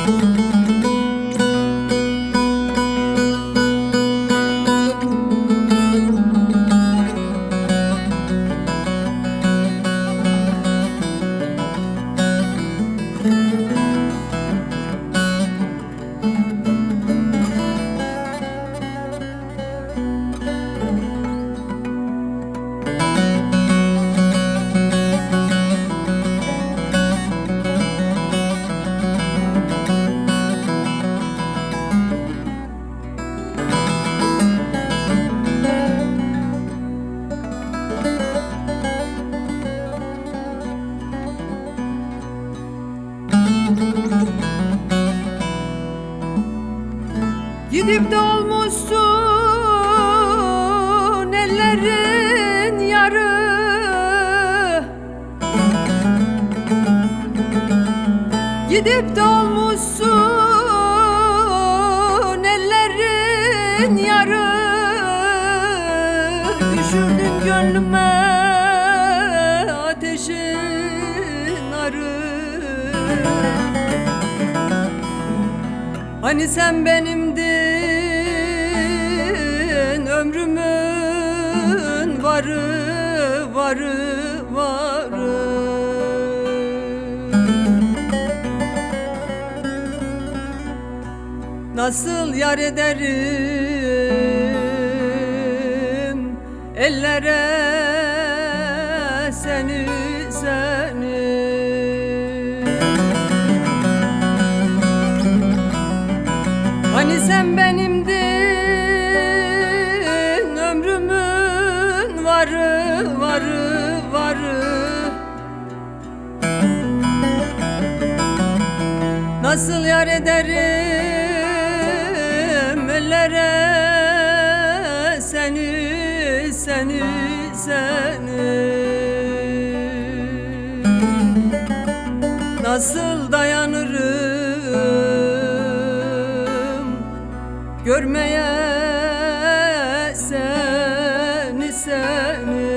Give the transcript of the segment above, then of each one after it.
Gidip de olmuşsun ellerin yarı, gidip de olmuşsun ellerin yarı. Düşürdün gönlüme ateşin arı. Hani sen benimdin, ömrümün varı, varı, varı. Nasıl yar ederim ellere seni, seni. Hani sen benimdin, ömrümün varı, varı, varı. Nasıl yar ederim ellere seni, seni, seni. Nasıl dayanırım görmeye seni, seni.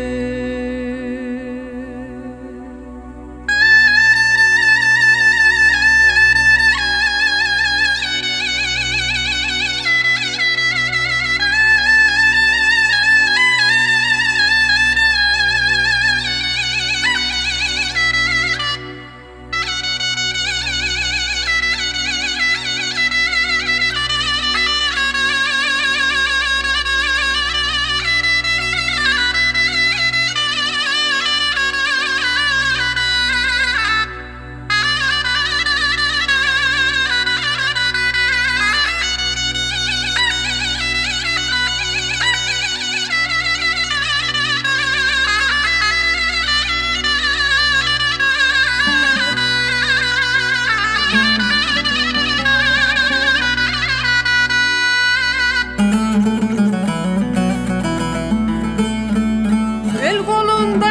El kolunda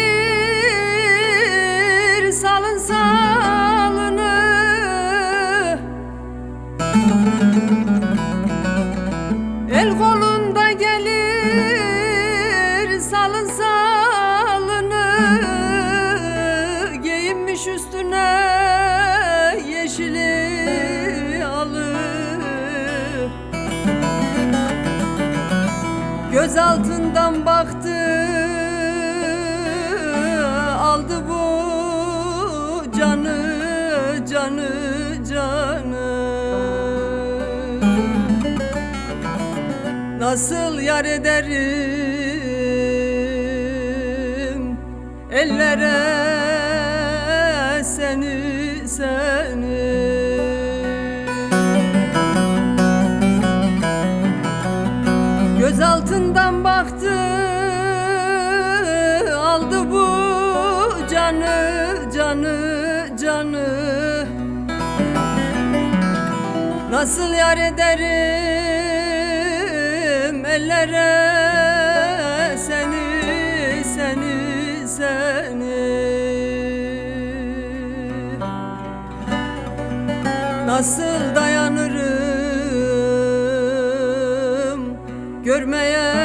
gelir salın salını, el kolunda gelir salın salını. Giyinmiş üstüne yeşili alı, göz altından baktı, aldı bu canı, canı, canı. Nasıl yar ederim ellere seni, seni. Göz altından baktı, aldı bu canı, canı, canı. Nasıl yar ederim ellere seni, seni, seni. Nasıl dayanırım görmeye